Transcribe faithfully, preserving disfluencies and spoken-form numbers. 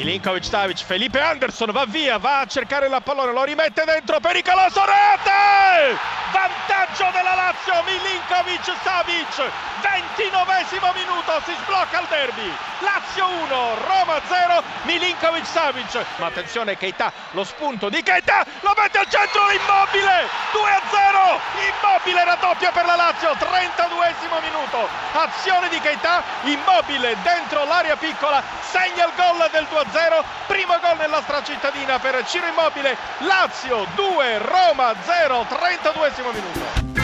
Milinkovic-Savic, Felipe Anderson va via, va a cercare la pallone, lo rimette dentro, pericoloso, rete! Vantaggio della Lazio, Milinkovic-Savic, ventinovesimo minuto, si sblocca il derby. Lazio uno, Roma zero, Milinkovic-Savic. Ma attenzione, Keita, lo spunto di Keita, lo mette al centro, Immobile, due a zero, Immobile raddoppia per la Lazio, trentaduesimo minuto, azione di Keita, Immobile dentro l'area piccola, segna il gol del due a zero, primo gol nella stracittadina per Ciro Immobile, Lazio due, Roma zero, trentaduesimo minuto.